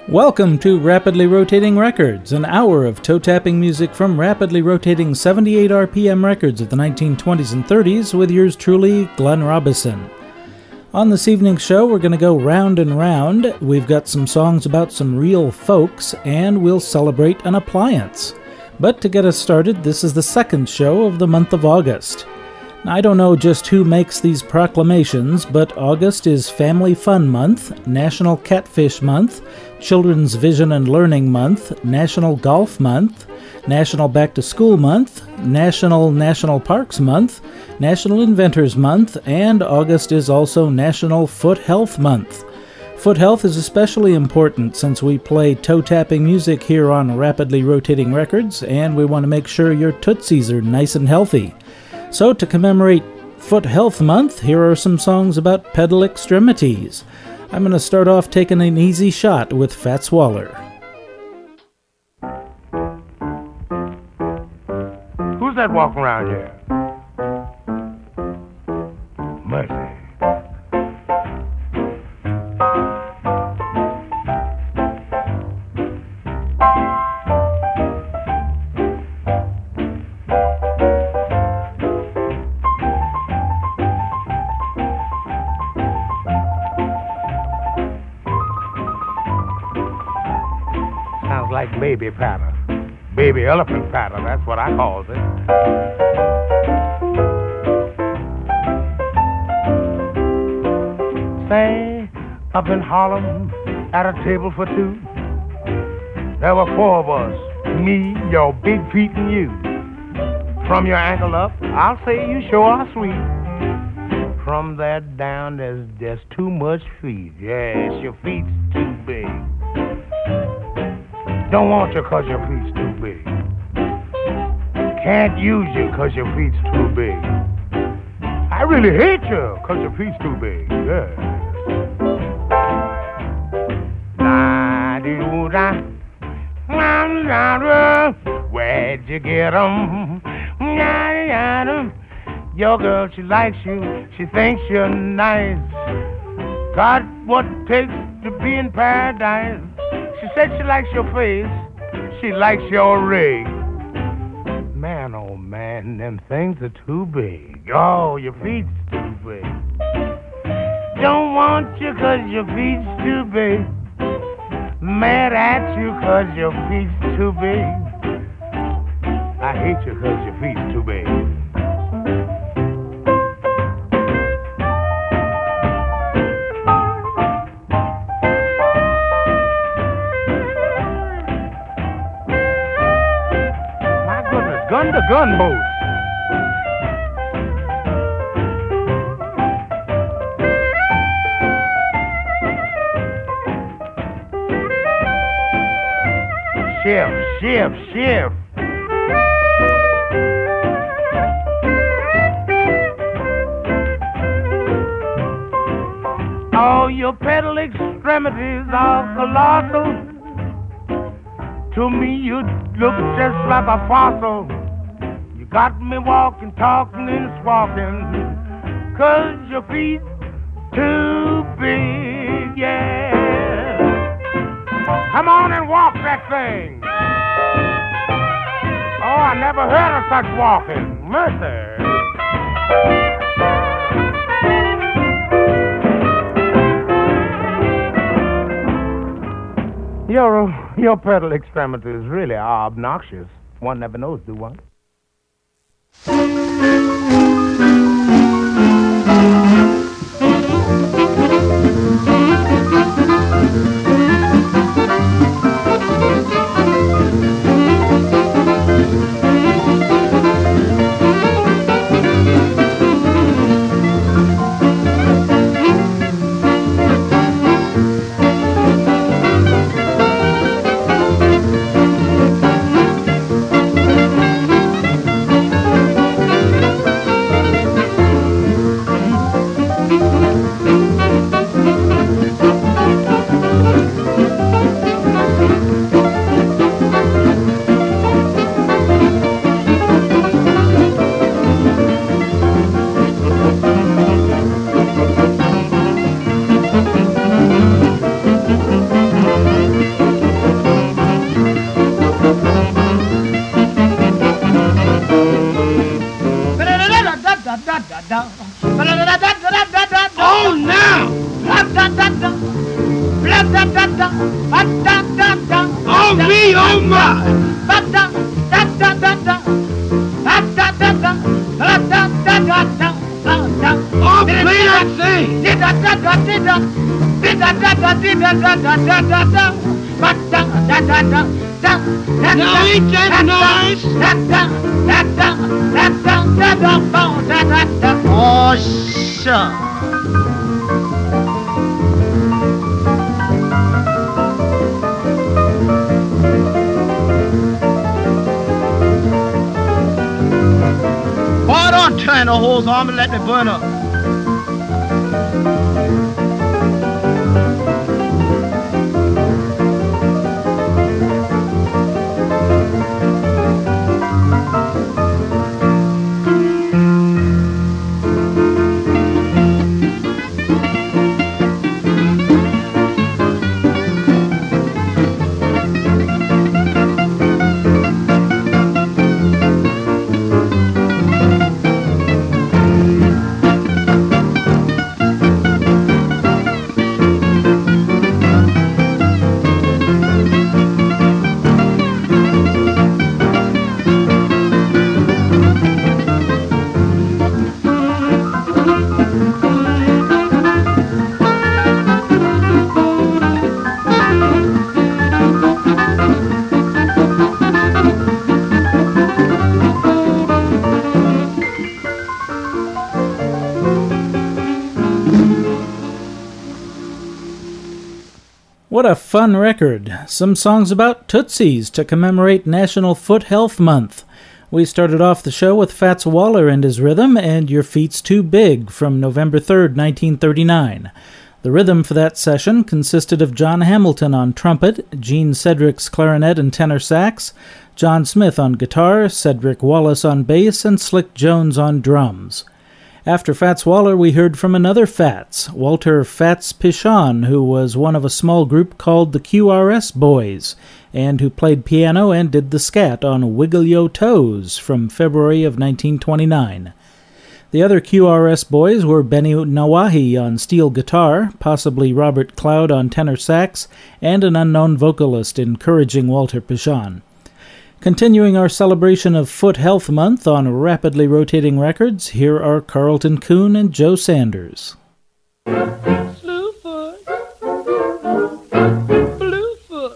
Welcome to Rapidly Rotating Records, an hour of toe-tapping music from rapidly rotating 78 RPM records of the 1920s and 30s with yours truly, Glenn Robison. On this evening's show, we're going to go round and round. We've got some songs about some real folks, and we'll celebrate an appliance. But to get us started, this is the second show of the month of August. I don't know just who makes these proclamations, but August is Family Fun Month, National Catfish Month, Children's Vision and Learning Month, National Golf Month, National Back to School Month, National Parks Month, National Inventors Month, and August is also National Foot Health Month. Foot health is especially important since we play toe-tapping music here on Rapidly Rotating Records, and we want to make sure your tootsies are nice and healthy. So to commemorate Foot Health Month, here are some songs about pedal extremities. I'm going to start off taking an easy shot with Fats Waller. Who's that walking around here? Mercy. Like baby patter. Baby elephant patter, that's what I calls it. Say, up in Harlem, at a table for two, there were four of us, me, your big feet, and you. From your ankle up, I'll say you sure are sweet. From there down, there's just too much feet. Yes, your feet's too big. Don't want you 'cause your feet's too big. Can't use you 'cause your feet's too big. I really hate you 'cause your feet's too big. Yeah. Where'd you get 'em? Your girl, she likes you. She thinks you're nice. Got what it takes to be in paradise. She said she likes your face, she likes your rig. Man, oh man, them things are too big. Oh, your feet's too big. Don't want you 'cause your feet's too big. Mad at you 'cause your feet's too big. I hate you 'cause your feet's too big. Gun to gunboats. Shift. Oh, your pedal extremities are colossal. To me, you look just like a fossil. Got me walking, talking, and squawking 'cause your feet too big, yeah. Come on and walk that thing. Oh, I never heard of such walking. Mercy. Your pedal extremities really are obnoxious. One never knows, do one? Oh, now! Oh, me, oh, my! Oh, play that thing! Now ain't that nice? Oh, shucks. Boy, don't turn the hose on and let me burn up. What a fun record. Some songs about Tootsies to commemorate National Foot Health Month. We started off the show with Fats Waller and his rhythm and Your Feet's Too Big from November 3rd, 1939. The rhythm for that session consisted of John Hamilton on trumpet, Gene Cedric's clarinet and tenor sax, John Smith on guitar, Cedric Wallace on bass, and Slick Jones on drums. After Fats Waller, we heard from another Fats, Walter Fats Pichon, who was one of a small group called the QRS Boys, and who played piano and did the scat on Wiggle Yo' Toes from February of 1929. The other QRS boys were Benny Nawahi on steel guitar, possibly Robert Cloud on tenor sax, and an unknown vocalist encouraging Walter Pichon. Continuing our celebration of Foot Health Month on Rapidly Rotating Records, here are Carlton Coon and Joe Sanders. Slewfoot, Bluefoot.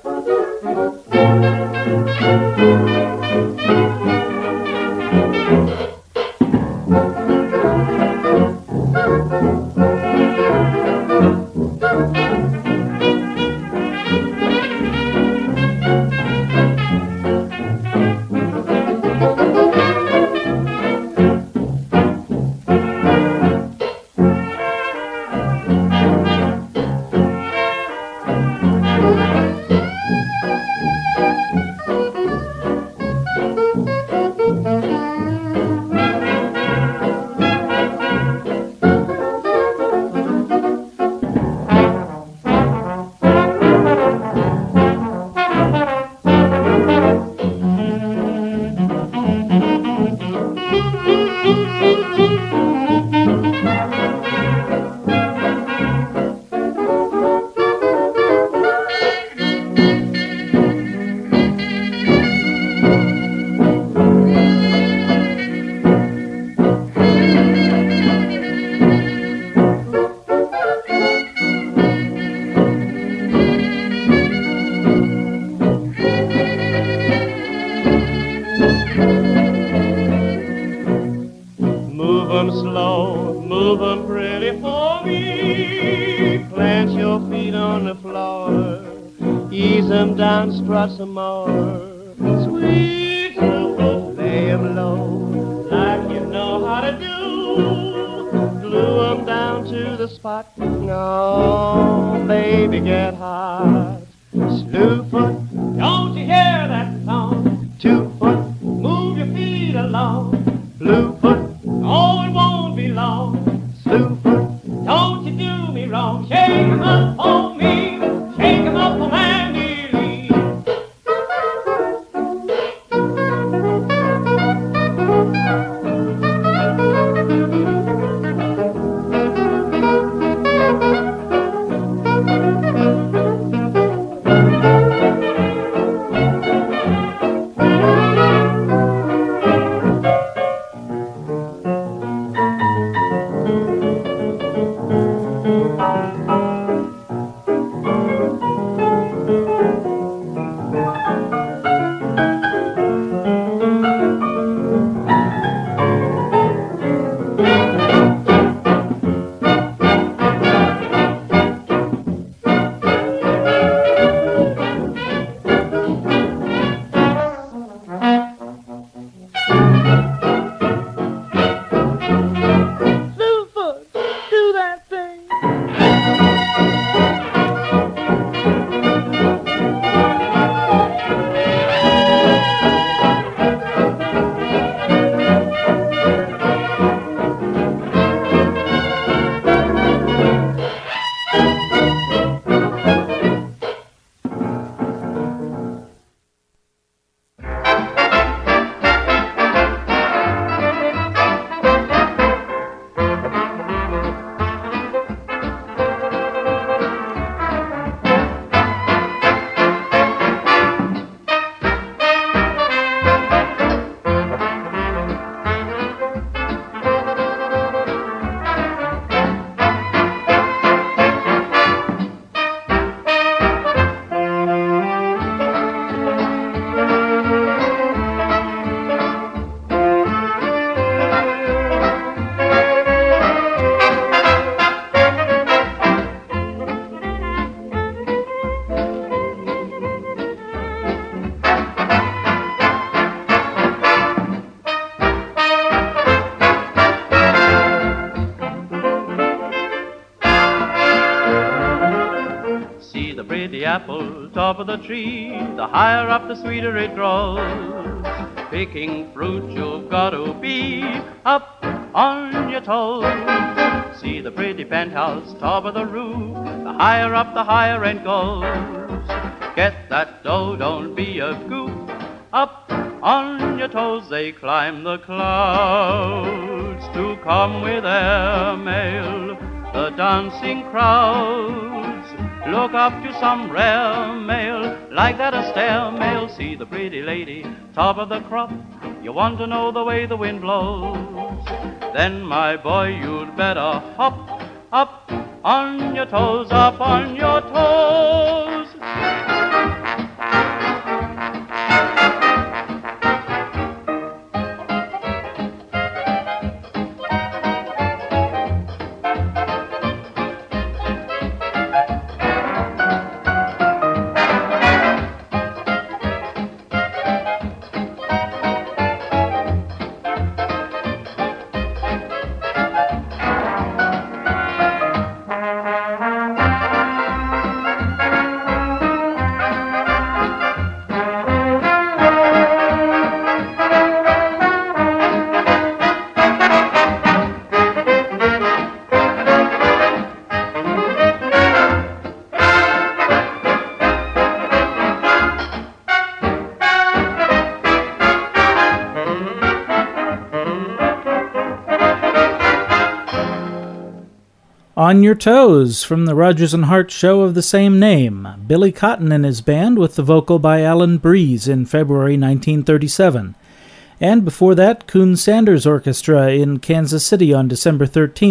Strut some more, sweet Slewfoot, lay 'em low, like you know how to do. Glue 'em down to the spot, no, baby, get hot. Slewfoot, don't you hear that song? 2 foot, move your feet along. Bluefoot, oh, it won't be long. Slewfoot, don't you do me wrong. Shake 'em up for me, shake 'em up for Mandy. Apple, top of the tree, the higher up the sweeter it grows. Picking fruit you've got to be up on your toes. See the pretty penthouse, top of the roof, the higher up the higher it goes. Get that dough, don't be a goof, up on your toes. They climb the clouds to come with their mail. The dancing crowds look up to some rare mail, like that a stair mail. See the pretty lady, top of the crop, you want to know the way the wind blows. Then, my boy, you'd better hop up on your toes, up on your toes. On Your Toes from the Rodgers and Hart show of the same name, Billy Cotton and his band with the vocal by Alan Breeze in February 1937. And before that, Coon Sanders Orchestra in Kansas City on December 13,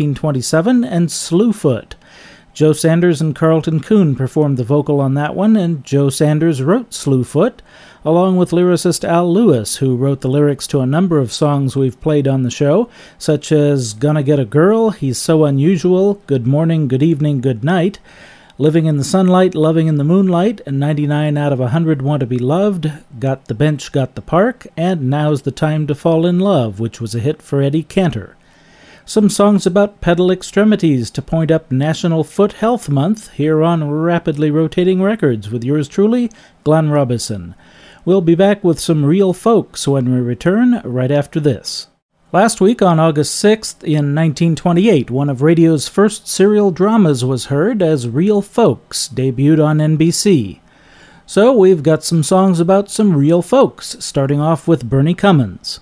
1927, and Slewfoot. Joe Sanders and Carlton Coon performed the vocal on that one, and Joe Sanders wrote Slewfoot, along with lyricist Al Lewis, who wrote the lyrics to a number of songs we've played on the show, such as Gonna Get a Girl, He's So Unusual, Good Morning, Good Evening, Good Night, Living in the Sunlight, Loving in the Moonlight, and 99 out of 100 Want to Be Loved, Got the Bench, Got the Park, and Now's the Time to Fall in Love, which was a hit for Eddie Cantor. Some songs about pedal extremities to point up National Foot Health Month here on Rapidly Rotating Records with yours truly, Glenn Robison. We'll be back with some real folks when we return right after this. Last week, on August 6th, in 1928, one of radio's first serial dramas was heard as Real Folks, debuted on NBC. So we've got some songs about some real folks, starting off with Bernie Cummins.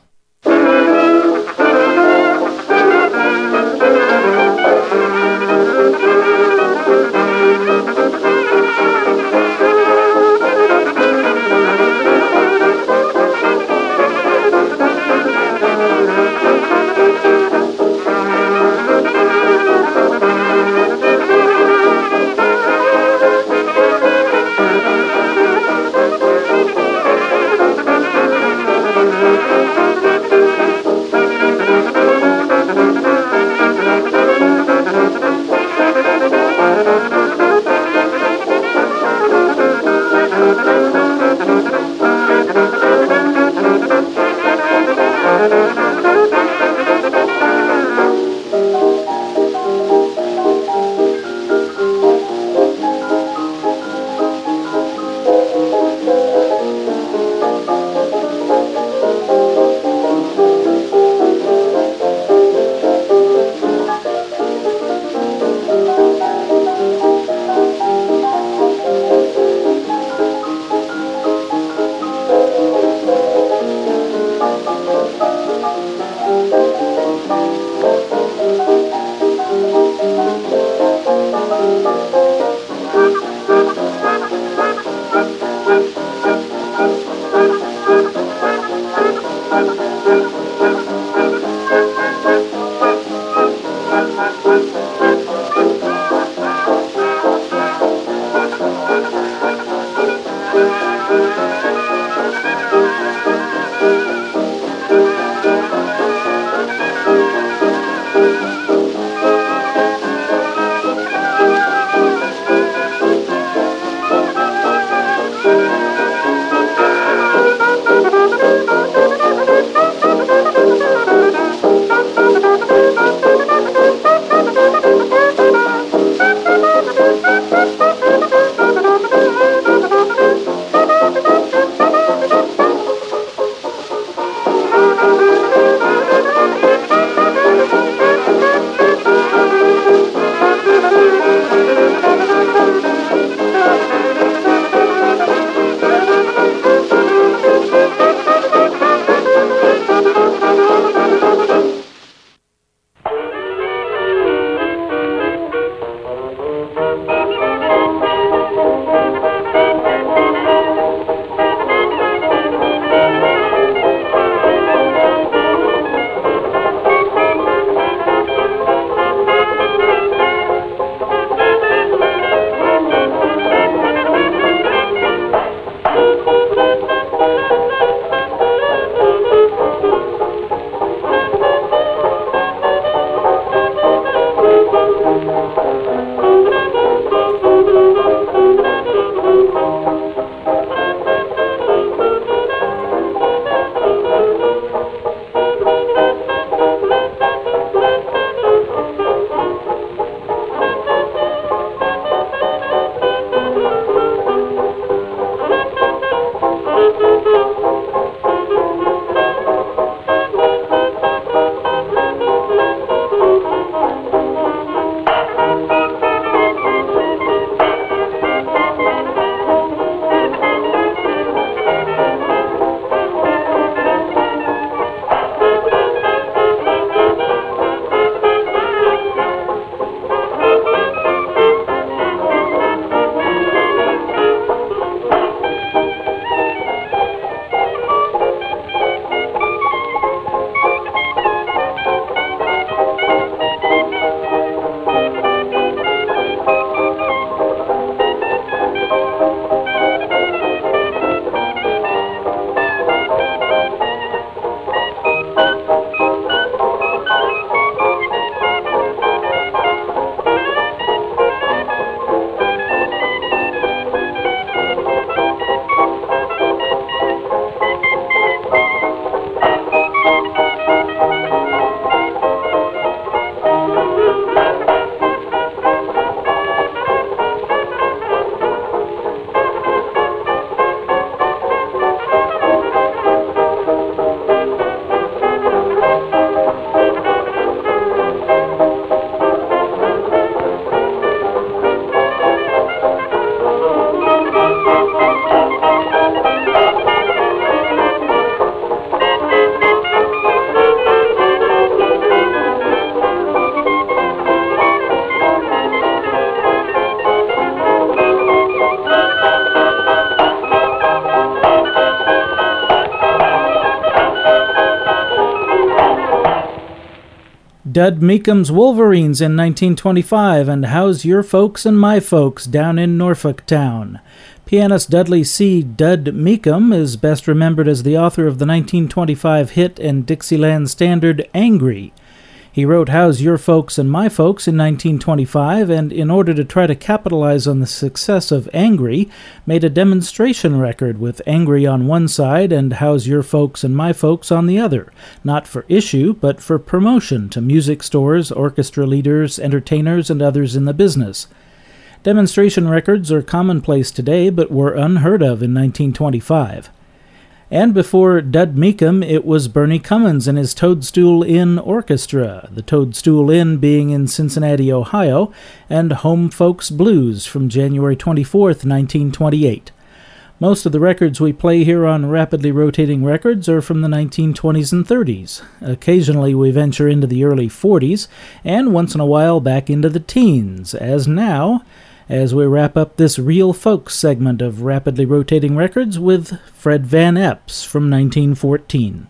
Dud Meekham's Wolverines in 1925, and How's Your Folks and My Folks down in Norfolk Town. Pianist Dudley C. Dud Meekham is best remembered as the author of the 1925 hit and Dixieland standard Angry. He wrote How's Your Folks and My Folks in 1925, and in order to try to capitalize on the success of Angry, made a demonstration record with Angry on one side and How's Your Folks and My Folks on the other, not for issue, but for promotion to music stores, orchestra leaders, entertainers, and others in the business. Demonstration records are commonplace today, but were unheard of in 1925. And before Dud Meekham, it was Bernie Cummins and his Toadstool Inn Orchestra, the Toadstool Inn being in Cincinnati, Ohio, and Home Folks Blues from January 24, 1928. Most of the records we play here on Rapidly Rotating Records are from the 1920s and 30s. Occasionally we venture into the early 40s, and once in a while back into the teens, as now, as we wrap up this Real Folks segment of Rapidly Rotating Records with Fred Van Epps from 1914.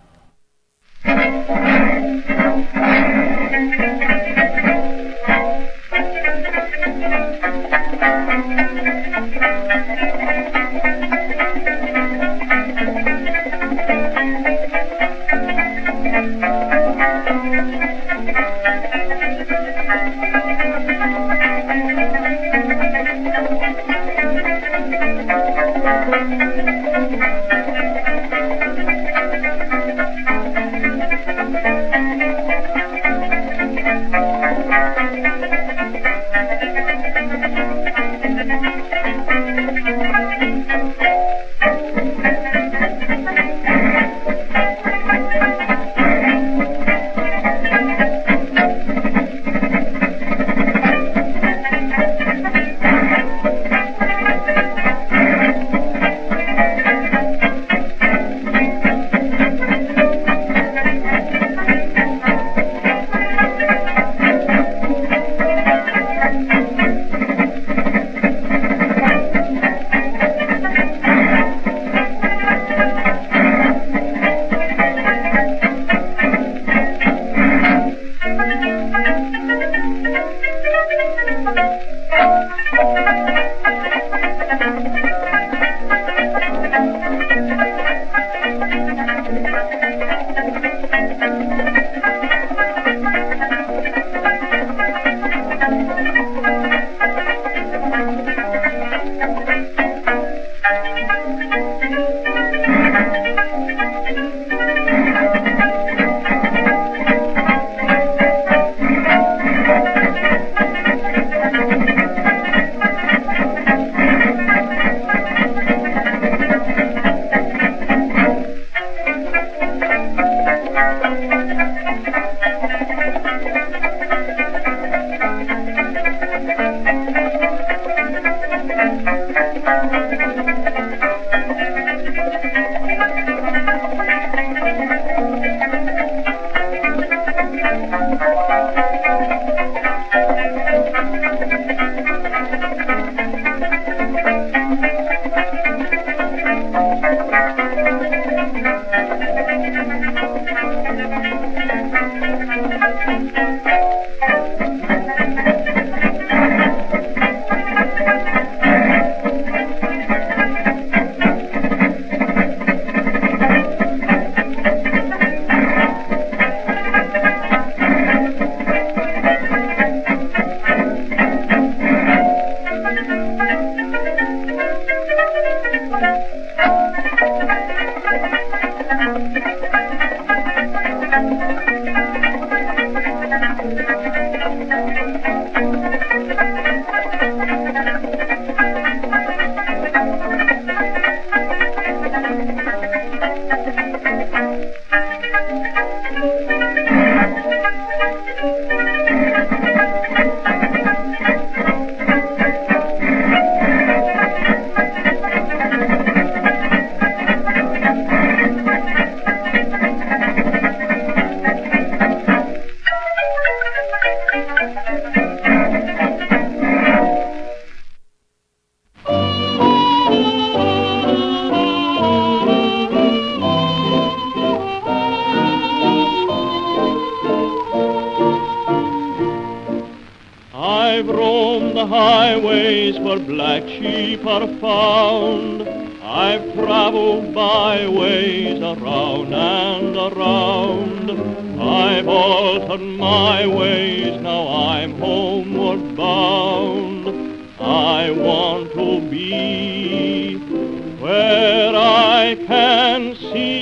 I've roamed the highways where black sheep are found. I've traveled byways around and around. I've altered my ways, now I'm homeward bound. I want to be where I can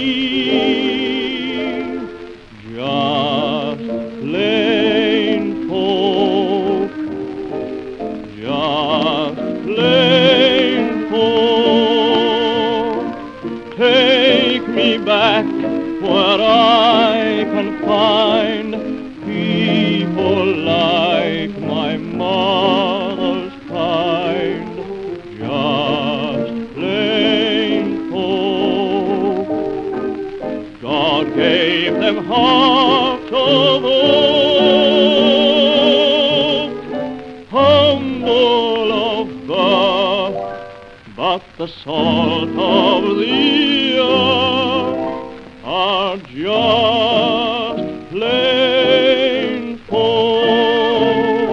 see just plain folk, just plain folk. Take me back where I can find people like my mother's kind, just plain folk. God gave them hearts of oak, humble of birth, but the salt of the earth are just plain folk.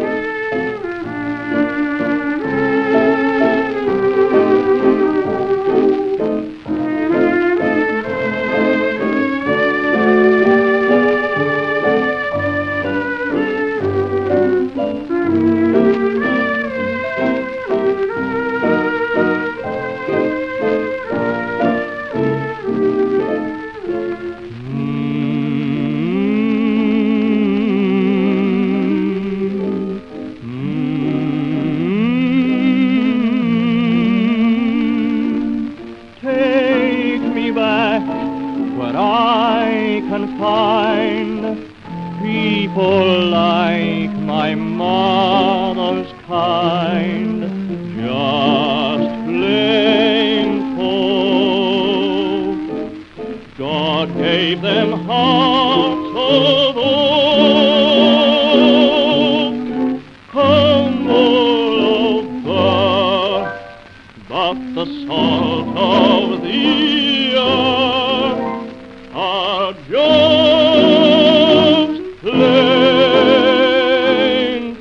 Take me back where I can find people like my mother's kind, just plain folk. God gave them hearts of oak, humble of birth, but the salt of the earth are just plain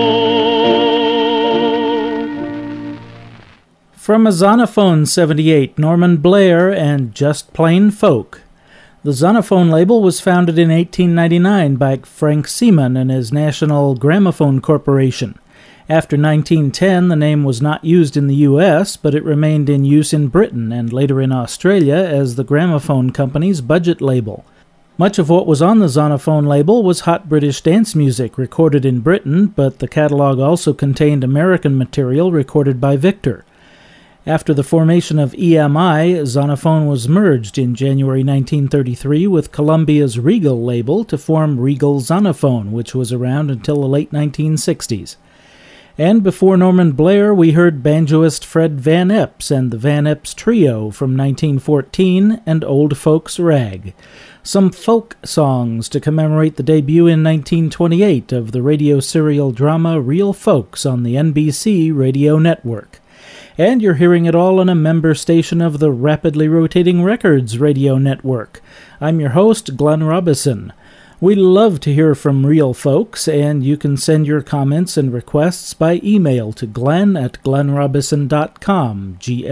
folk. From a Zonophone 78, Norman Blair and Just Plain Folk. The Zonophone label was founded in 1899 by Frank Seaman and his National Gramophone Corporation. After 1910, the name was not used in the U.S., but it remained in use in Britain and later in Australia as the Gramophone Company's budget label. Much of what was on the Zonophone label was hot British dance music recorded in Britain, but the catalog also contained American material recorded by Victor. After the formation of EMI, Zonophone was merged in January 1933 with Columbia's Regal label to form Regal Zonophone, which was around until the late 1960s. And before Norman Blair, we heard banjoist Fred Van Epps and the Van Epps Trio from 1914 and Old Folks Rag. Some folk songs to commemorate the debut in 1928 of the radio serial drama Real Folks on the NBC radio network. And you're hearing it all on a member station of the Rapidly Rotating Records radio network. I'm your host, Glenn Robison. We love to hear from real folks, and you can send your comments and requests by email to glenn@glennrobison.com,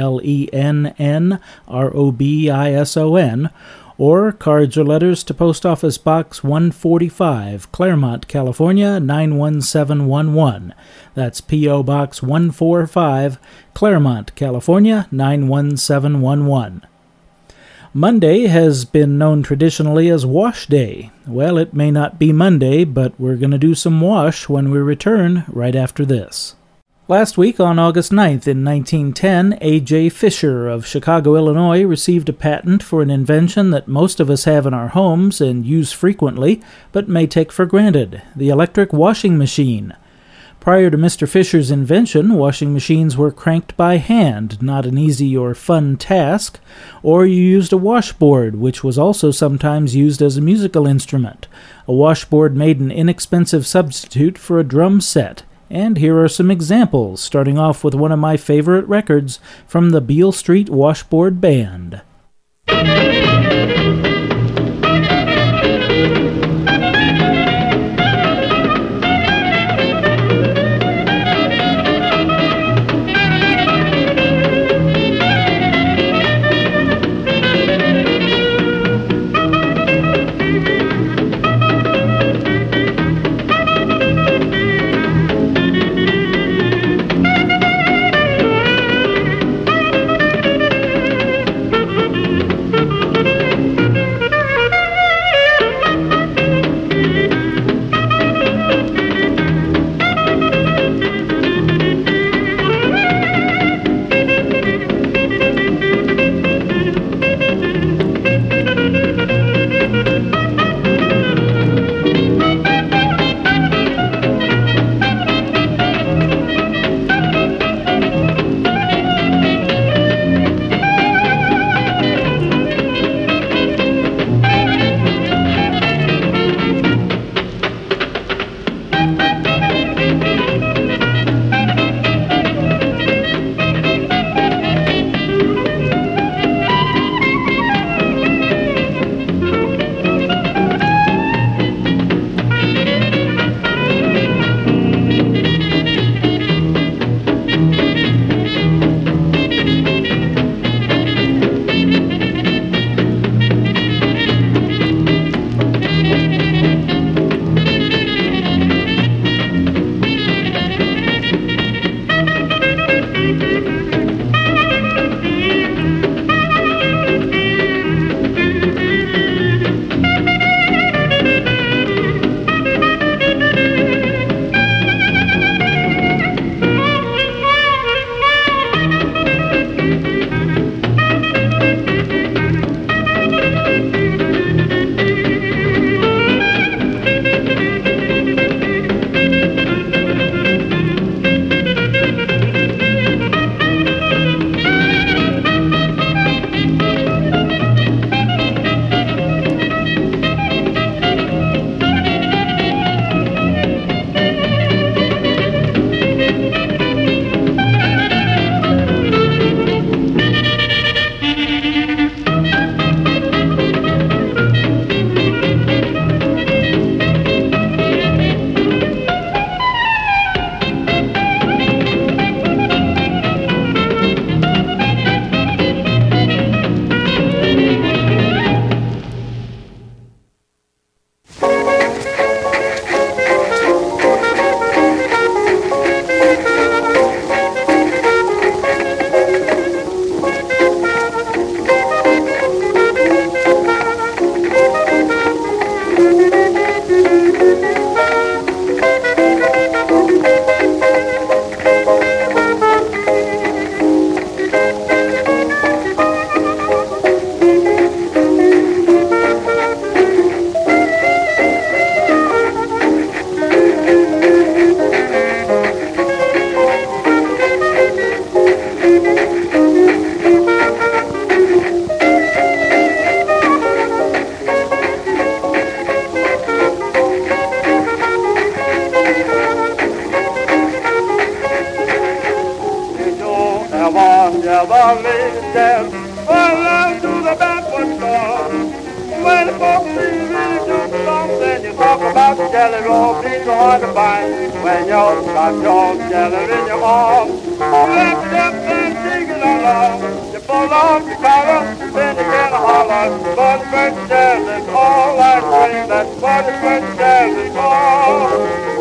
GLENNROBISON, or cards or letters to Post Office Box 145, Claremont, California, 91711. That's P.O. Box 145, Claremont, California, 91711. Monday has been known traditionally as Wash Day. Well, it may not be Monday, but we're going to do some wash when we return right after this. Last week, on August 9th in 1910, A.J. Fisher of Chicago, Illinois, received a patent for an invention that most of us have in our homes and use frequently, but may take for granted, the electric washing machine. Prior to Mr. Fisher's invention, washing machines were cranked by hand, not an easy or fun task, or you used a washboard, which was also sometimes used as a musical instrument. A washboard made an inexpensive substitute for a drum set. And here are some examples, starting off with one of my favorite records from the Beale Street Washboard Band. never laid it down. Well, to the backward door. When the folks see really do something, you talk about jelly roll, being so hard to find. When you got your jelly in your arm, you wrap it up and dig it along. You pull off your collar, then you get a holler. Butterscotch jelly's all I drink, that's butterscotch jelly's all.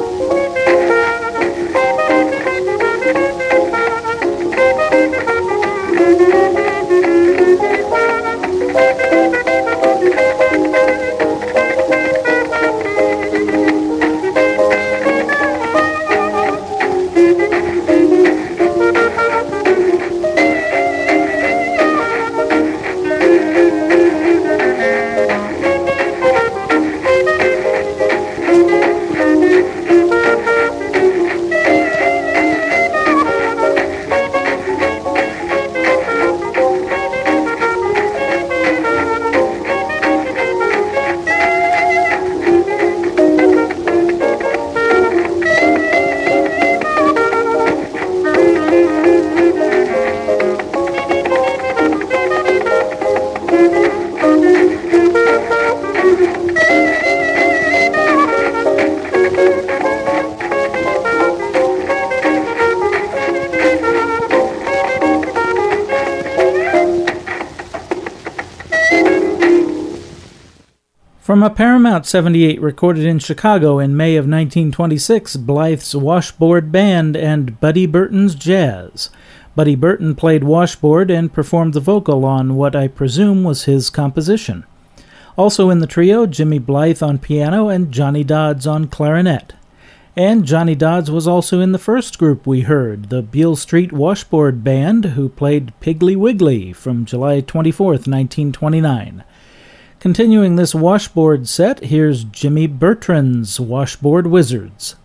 From a Paramount 78 recorded in Chicago in May of 1926, Blythe's Washboard Band and Buddy Burton's Jazz. Buddy Burton played washboard and performed the vocal on what I presume was his composition. Also in the trio, Jimmy Blythe on piano and Johnny Dodds on clarinet. And Johnny Dodds was also in the first group we heard, the Beale Street Washboard Band, who played Piggly Wiggly from July 24th, 1929. Continuing this washboard set, here's Jimmy Bertrand's Washboard Wizards.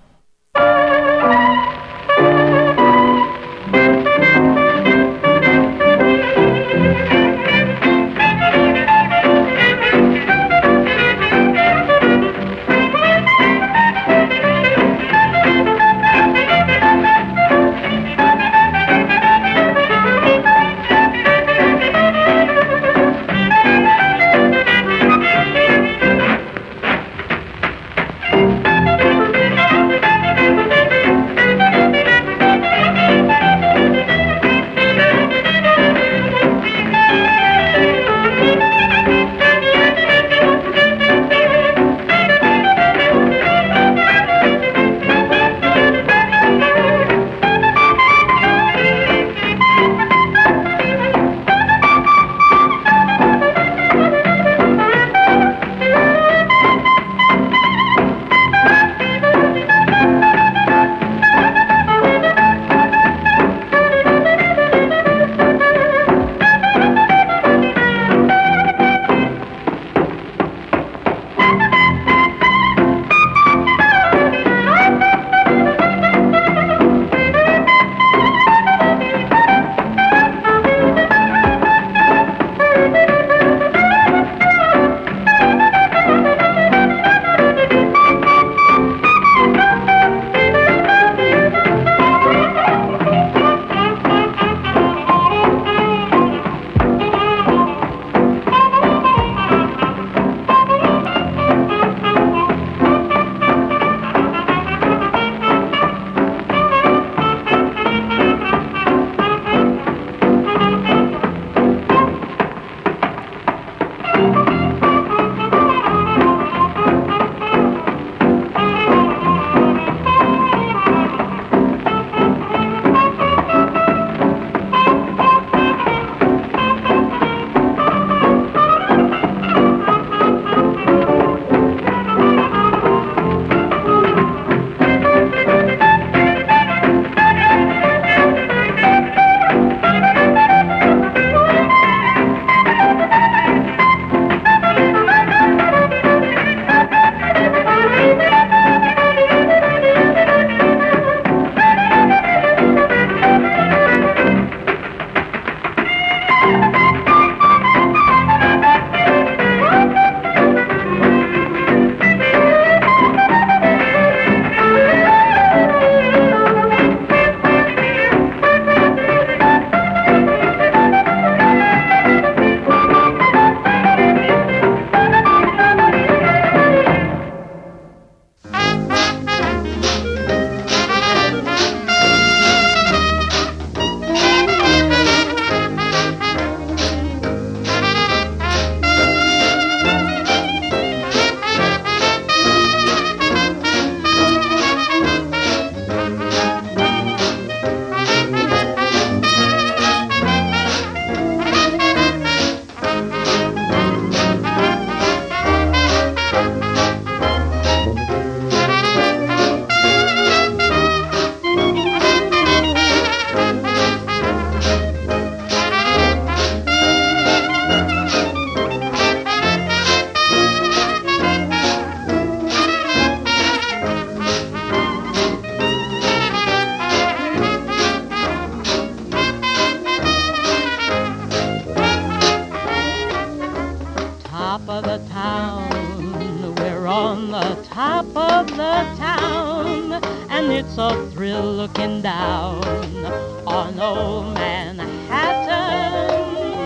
on the top of the town, and it's a thrill looking down on old Manhattan.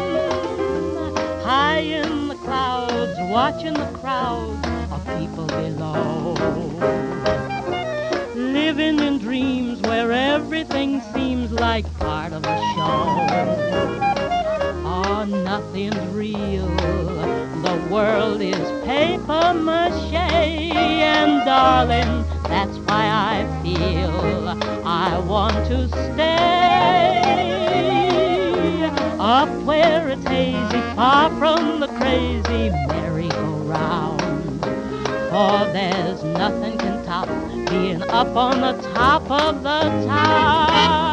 High in the clouds, watching the crowds of people below, living in dreams where everything seems like part of a show. Oh, nothing's real, the world is paper mache, and darling, that's why I feel I want to stay up where it's hazy, far from the crazy merry-go-round. For there's nothing can top being up on the top of the town.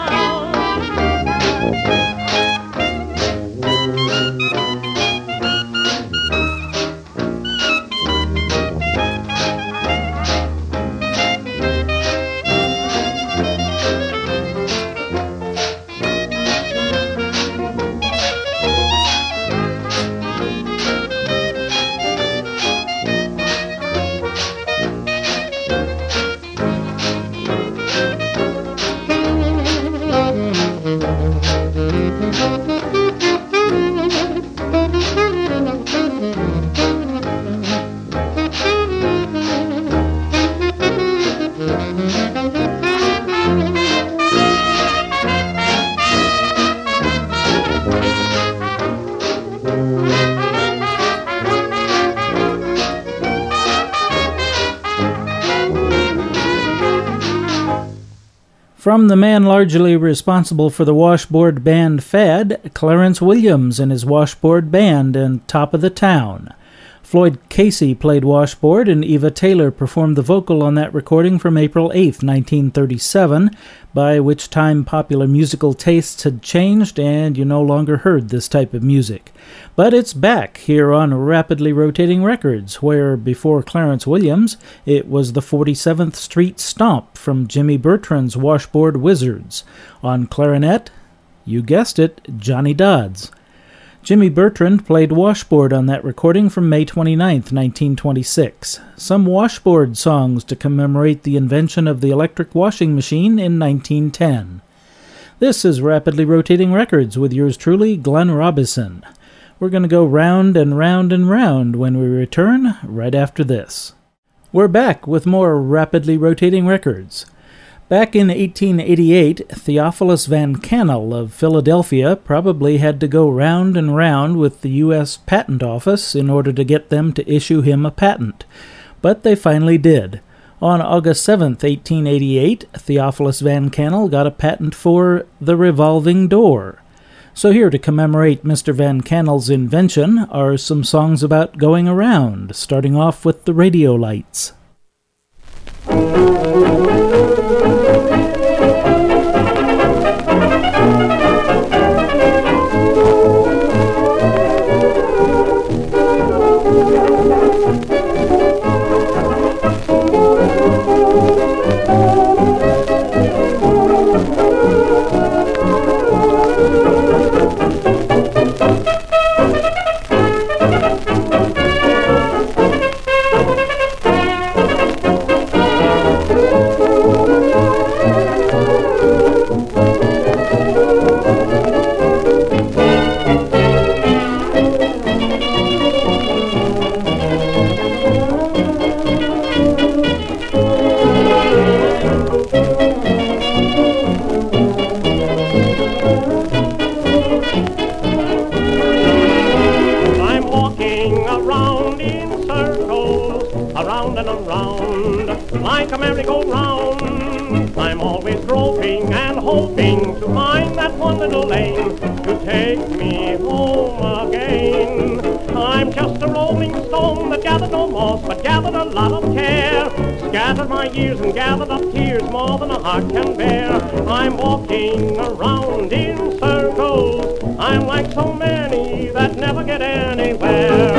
From the man largely responsible for the washboard band fad, Clarence Williams and his washboard band and Top of the Town. Floyd Casey played washboard, and Eva Taylor performed the vocal on that recording from April 8, 1937, by which time popular musical tastes had changed and you no longer heard this type of music. But it's back here on Rapidly Rotating Records, where before Clarence Williams, it was the 47th Street Stomp from Jimmy Bertrand's Washboard Wizards. On clarinet, you guessed it, Johnny Dodds. Jimmy Bertrand played washboard on that recording from May 29, 1926. Some washboard songs to commemorate the invention of the electric washing machine in 1910. This is Rapidly Rotating Records with yours truly, Glenn Robison. We're going to go round and round and round when we return right after this. We're back with more Rapidly Rotating Records. Back in 1888, Theophilus Van Cannel of Philadelphia probably had to go round and round with the U.S. Patent Office in order to get them to issue him a patent. But they finally did. On August 7, 1888, Theophilus Van Cannel got a patent for the revolving door. So here to commemorate Mr. Van Cannel's invention are some songs about going around, starting off with the radio lights. Years and gathered up tears more than a heart can bear. I'm walking around in circles. I'm like so many that never get anywhere.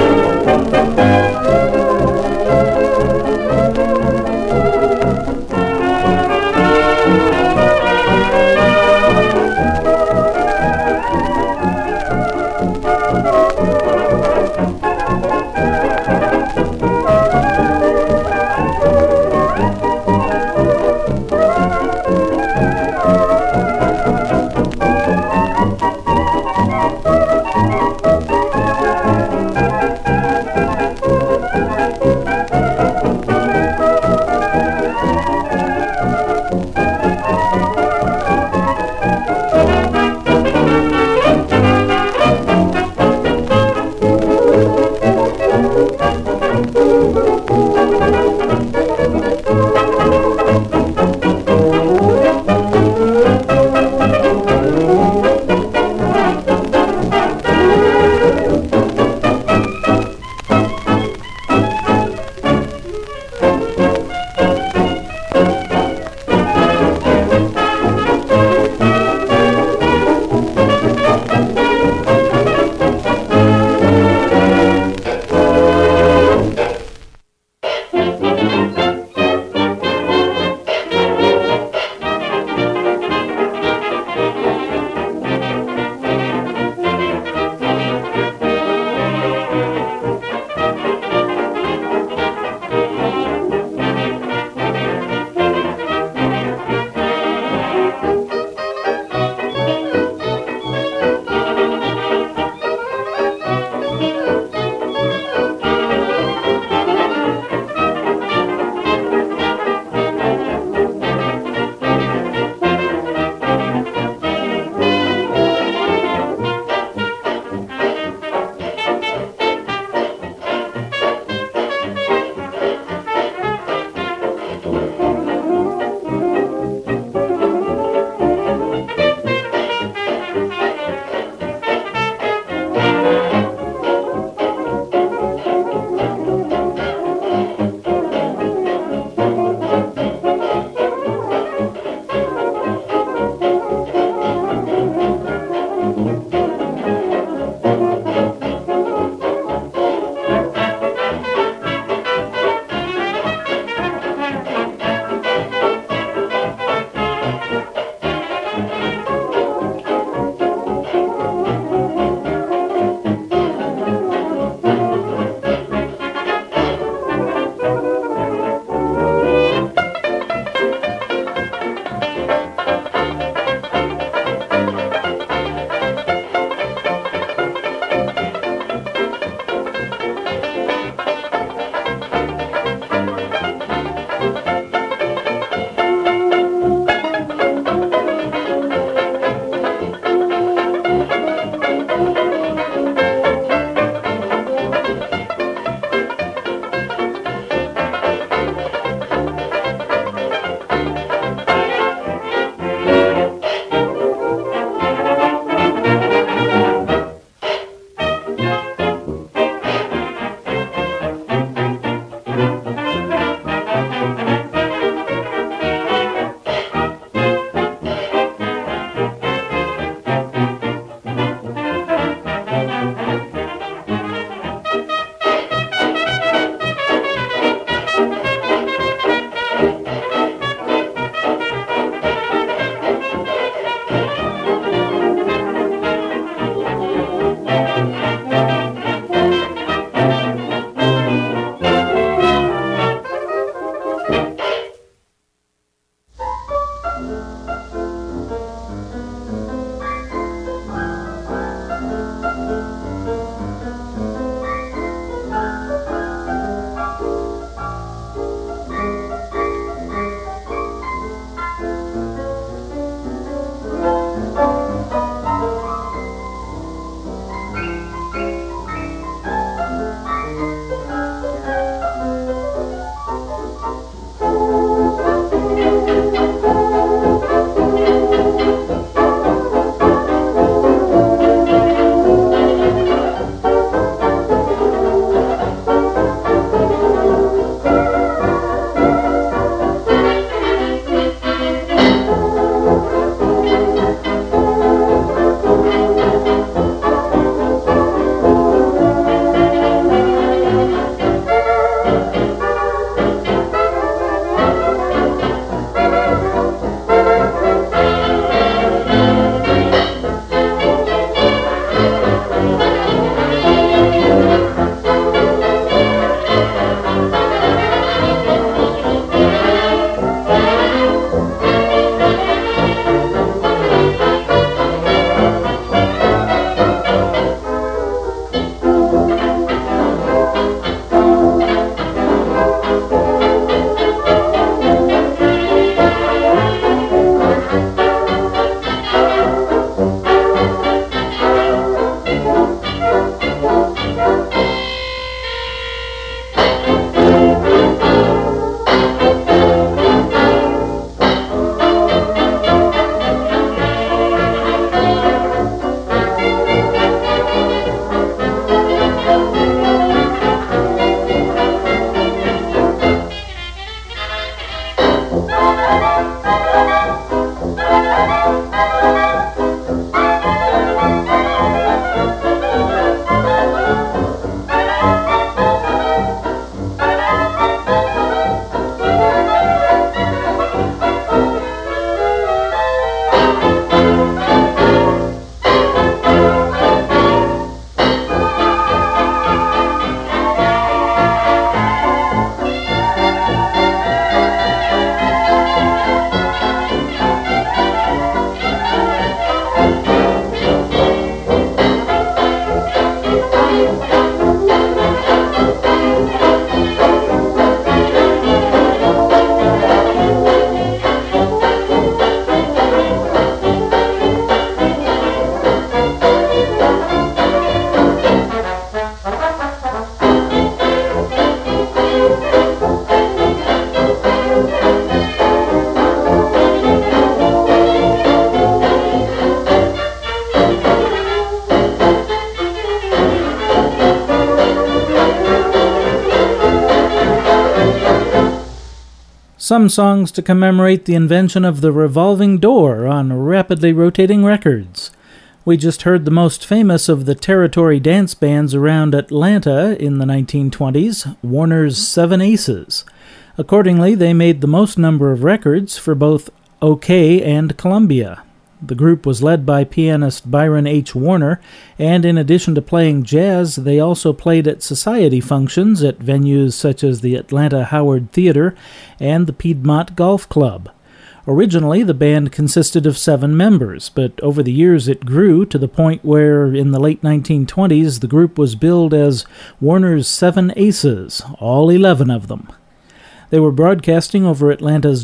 Some songs to commemorate the invention of the revolving door on Rapidly Rotating Records. We just heard the most famous of the territory dance bands around Atlanta in the 1920s, Warner's Seven Aces. Accordingly, they made the most number of records for both OK and Columbia. The group was led by pianist Byron H. Warner, and in addition to playing jazz, they also played at society functions at venues such as the Atlanta Howard Theater and the Piedmont Golf Club. Originally, the band consisted of 7 members, but over the years it grew to the point where, in the late 1920s, the group was billed as Warner's Seven Aces, all 11 of them. They were broadcasting over Atlanta's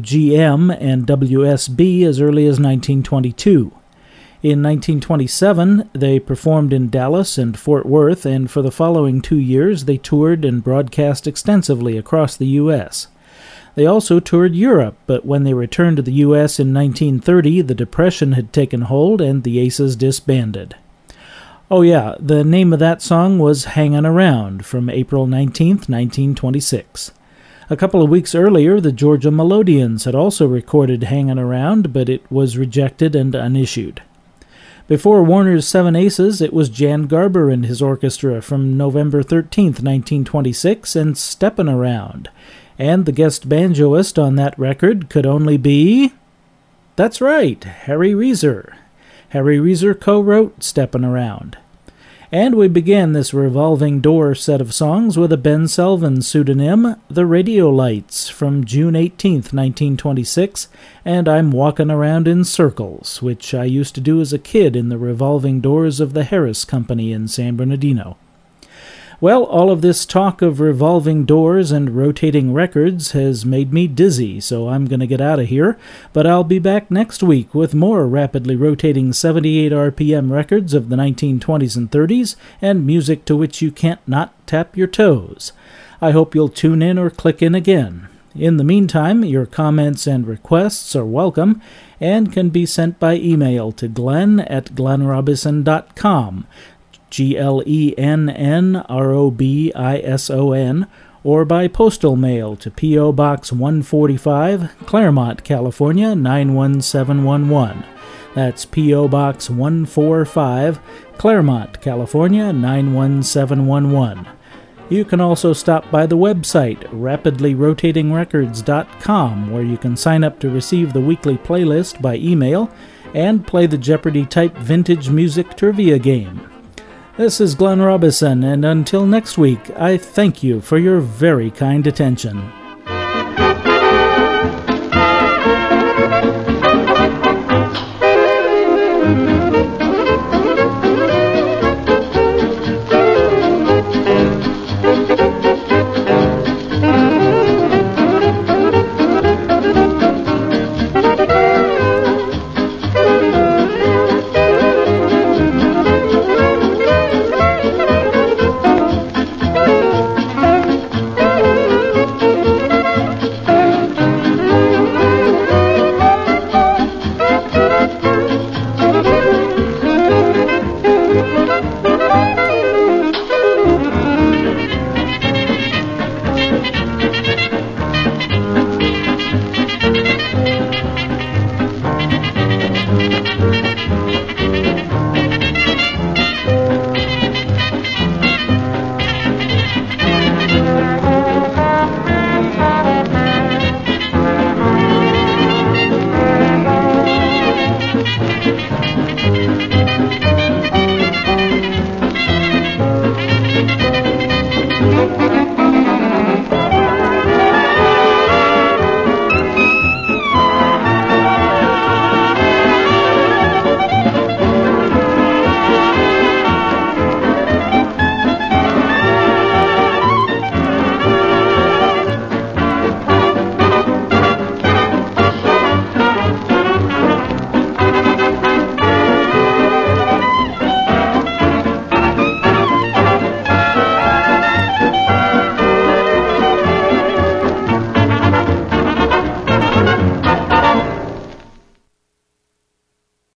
WGM and WSB as early as 1922. In 1927, they performed in Dallas and Fort Worth, and for the following 2 years they toured and broadcast extensively across the U.S. They also toured Europe, but when they returned to the U.S. in 1930, the Depression had taken hold and the Aces disbanded. Oh yeah, the name of that song was Hangin' Around, from April 19, 1926. A couple of weeks earlier, the Georgia Melodians had also recorded Hangin' Around, but it was rejected and unissued. Before Warner's Seven Aces, it was Jan Garber and his orchestra from November 13, 1926, and Steppin' Around. And the guest banjoist on that record could only be... That's right, Harry Reeser. Harry Reeser co-wrote Steppin' Around. And we began this revolving door set of songs with a Ben Selvin pseudonym, The Radio Lights, from June 18, 1926, and I'm Walkin' Around in Circles, which I used to do as a kid in the revolving doors of the Harris Company in San Bernardino. Well, all of this talk of revolving doors and rotating records has made me dizzy, so I'm going to get out of here, but I'll be back next week with more rapidly rotating 78 RPM records of the 1920s and 30s, and music to which you can't not tap your toes. I hope you'll tune in or click in again. In the meantime, your comments and requests are welcome, and can be sent by email to glenn@glennrobison.com, GLENNROBISON, or by postal mail to P.O. Box 145, Claremont, California 91711. That's P.O. Box 145, Claremont, California 91711. You can also stop by the website, rapidlyrotatingrecords.com, where you can sign up to receive the weekly playlist by email and play the Jeopardy-type vintage music trivia game. This is Glenn Robison, and until next week, I thank you for your very kind attention.